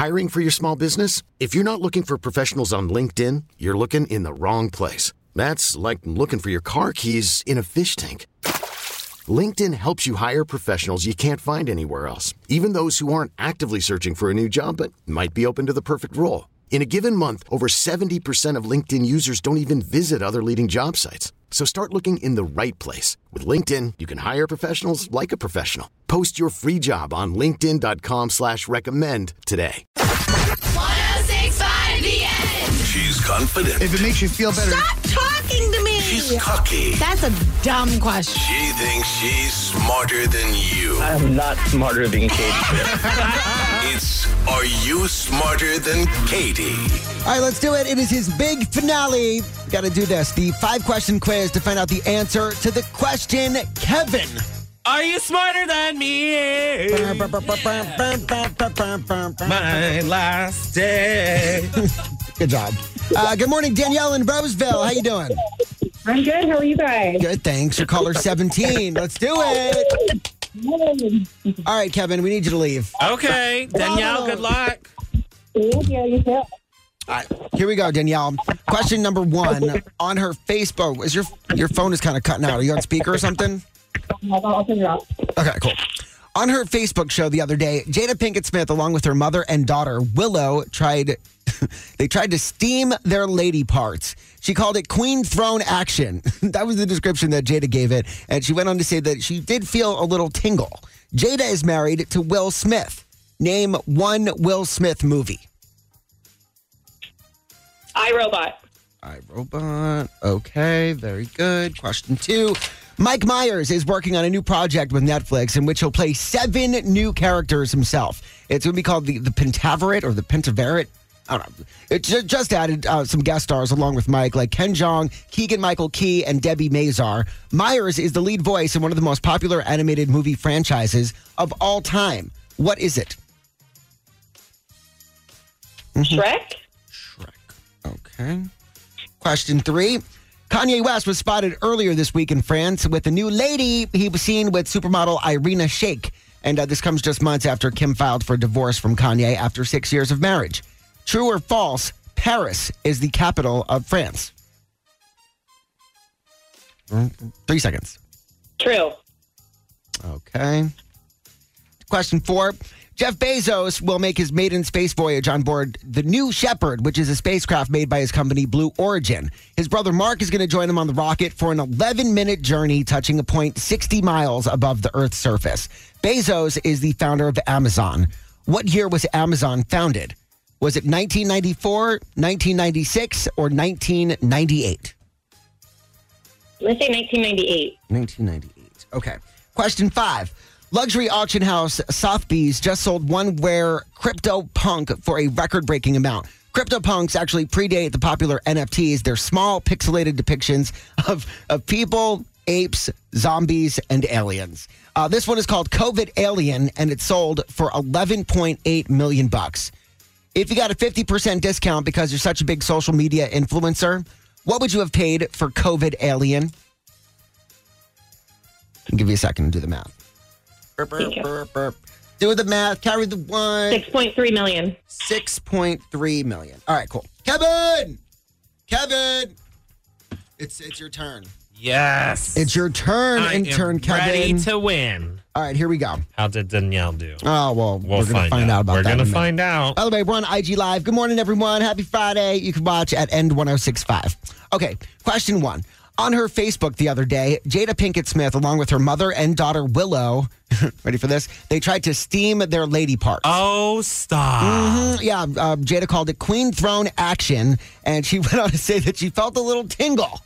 Hiring for your small business? If you're not looking for professionals on LinkedIn, you're looking in the wrong place. That's like looking for your car keys in a fish tank. LinkedIn helps you hire professionals you can't find anywhere else, even those who aren't actively searching for a new job but might be open to the perfect role. In a given month, over 70% of LinkedIn users don't even visit other leading job sites. So start looking in the right place. With LinkedIn, you can hire professionals like a professional. Post your free job on linkedin.com/recommend today. 106.5 The End. She's confident. If it makes you feel better. Stop talking to me. She's cocky. That's a dumb question. She thinks she's smarter than you. I'm not smarter than Katie. It's Are You Smarter Than Katie? All right, let's do it. It is his big finale. Got to do this. The 5-question quiz to find out the answer to the question, Kevin. Are you smarter than me? My last day. Good job. Good morning, Danielle in Roseville. How you doing? I'm good. How are you guys? Good, thanks. You're caller 17. Let's do it. All right, Kevin, we need you to leave. Okay, Danielle, good luck. Thank you. You too. All right, here we go, Danielle. Question number 1. On her Facebook, is your phone is kind of cutting out. Are you on speaker or something? I'll turn it off. Okay, cool. On her Facebook show the other day, Jada Pinkett Smith, along with her mother and daughter, Willow, tried to steam their lady parts. She called it Queen Throne action. That was the description that Jada gave it. And she went on to say that she did feel a little tingle. Jada is married to Will Smith. Name one Will Smith movie. iRobot. iRobot. Okay, very good. Question 2. Mike Myers is working on a new project with Netflix in which he'll play 7 new characters himself. It's going to be called the Pentaverate or the Pentaverate. I don't know. It just added some guest stars along with Mike, like Ken Jeong, Keegan-Michael Key, and Debbie Mazar. Myers is the lead voice in one of the most popular animated movie franchises of all time. What is it? Shrek. Okay. Question 3. Kanye West was spotted earlier this week in France with a new lady. He was seen with supermodel Irina Shayk. And this comes just months after Kim filed for divorce from Kanye after 6 years of marriage. True or false, Paris is the capital of France? 3 seconds. True. Okay. Question 4. Jeff Bezos will make his maiden space voyage on board the New Shepard, which is a spacecraft made by his company Blue Origin. His brother Mark is going to join him on the rocket for an 11-minute journey touching a point 60 miles above the Earth's surface. Bezos is the founder of Amazon. What year was Amazon founded? Was it 1994, 1996, or 1998? Let's say 1998. 1998. Okay. Question 5. Luxury auction house Sotheby's just sold one rare CryptoPunk for a record-breaking amount. CryptoPunks actually predate the popular NFTs. They're small, pixelated depictions of people, apes, zombies, and aliens. This one is called COVID Alien, and it sold for $11.8 million. If you got a 50% discount because you're such a big social media influencer, what would you have paid for COVID Alien? I'll give you a second to do the math. Do the math. Carry the 1. 6.3 million. 6.3 million. All right, cool. Kevin! It's your turn. Yes. It's your turn, intern Kevin. Ready to win. All right, here we go. How did Danielle do? Oh, well, we're going to find out about We're that. going to find out. By the way, we're on IG Live. Good morning, everyone. Happy Friday. You can watch at End1065. Okay, question 1. On her Facebook the other day, Jada Pinkett Smith, along with her mother and daughter Willow, ready for this? They tried to steam their lady parts. Oh, stop. Yeah, Jada called it Queen Throne action, and she went on to say that she felt a little tingle.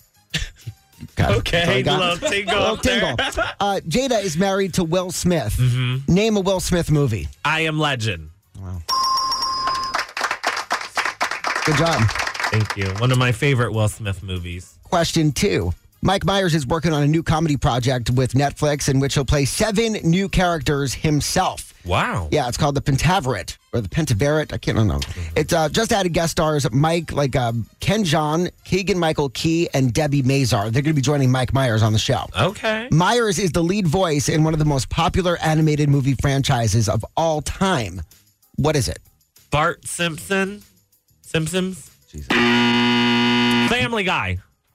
Okay, little tingle. Jada is married to Will Smith. Name a Will Smith movie. I Am Legend. Wow. Good job. Thank you. One of my favorite Will Smith movies. Question 2. Mike Myers is working on a new comedy project with Netflix in which he'll play 7 new characters himself. Wow. Yeah, it's called the Pentaverate or the Pentaverate. I can't know. It's just added guest stars Ken Jeong, Keegan-Michael Key, and Debbie Mazar. They're going to be joining Mike Myers on the show. Okay. Myers is the lead voice in one of the most popular animated movie franchises of all time. What is it? Bart Simpson. Simpsons. Jesus. Family Guy.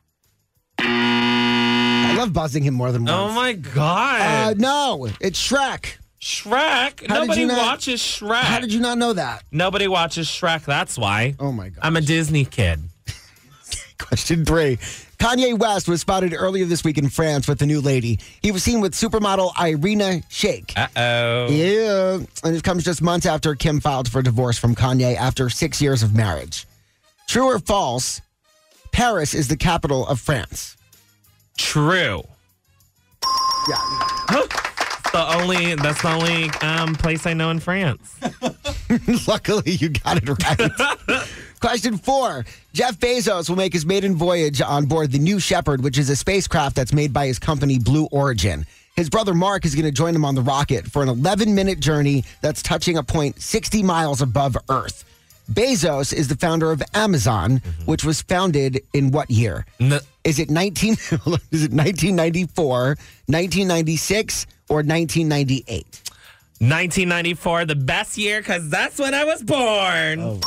I love buzzing him more than once. Oh my God. No, it's Shrek. Shrek. How did Nobody you not- watches Shrek. How did you not know that? Nobody watches Shrek. That's why. Oh my God. I'm a Disney kid. Question 3. Kanye West was spotted earlier this week in France with a new lady. He was seen with supermodel Irina Shayk. Uh-oh. Yeah, and it comes just months after Kim filed for divorce from Kanye after 6 years of marriage. True or false? Paris is the capital of France. True. Yeah. That's the only place I know in France. Luckily, you got it right. Question 4. Jeff Bezos will make his maiden voyage on board the New Shepard, which is a spacecraft that's made by his company Blue Origin. His brother Mark is going to join him on the rocket for an 11-minute journey that's touching a point 60 miles above Earth. Bezos is the founder of Amazon, which was founded in what year? Is it 1994, 1996, or 1998? 1994, the best year, because that's when I was born. Oh.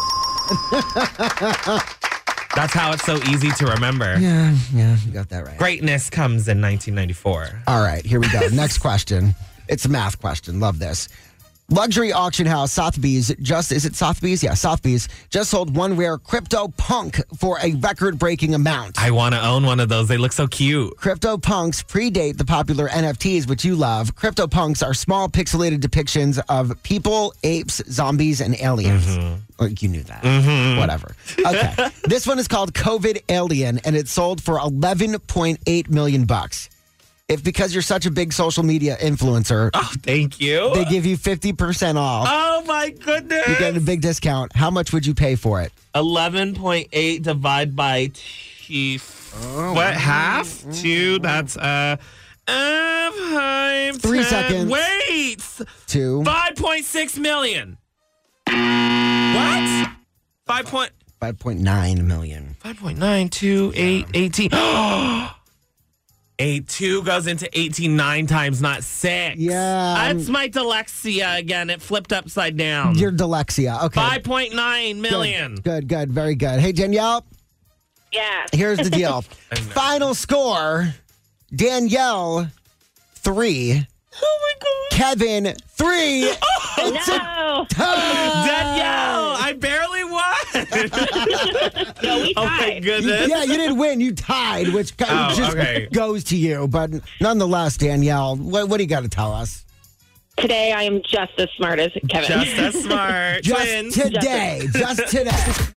That's how it's so easy to remember. Yeah, you got that right. Greatness comes in 1994. All right, here we go. Next question. It's a math question. Love this. Luxury auction house Sotheby's Sotheby's just sold one rare CryptoPunk for a record-breaking amount. I want to own one of those. They look so cute. CryptoPunks predate the popular NFTs, which you love. CryptoPunks are small pixelated depictions of people, apes, zombies, and aliens. Like you knew that. Whatever. Okay. This one is called COVID Alien, and it sold for $11.8 million. If because you're such a big social media influencer, Oh, thank you. they give you 50% off. Oh, my goodness. You get a big discount. How much would you pay for it? 11.8 divided by what? Half? 2? That's 5, 3 10. seconds. Wait. 2. 5.6 million. What? 5.9 million. 5.9, 2, 8, 18. 8, 2 goes into 18 9 times, not 6. Yeah. That's my dyslexia again. It flipped upside down. Your dyslexia. Okay. 5.9 million. Good. Very good. Hey, Danielle, Yeah. here's the deal. Final score, Danielle, 3. Oh my God. Kevin, 3. No. Danielle, I barely won. No, we Oh my tied. goodness. Yeah, you didn't win. You tied, which kind of just okay. goes to you. But nonetheless, Danielle, what do you got to tell us? Today, I am just as smart as Kevin. Just as smart. Just Twins. today. Just today.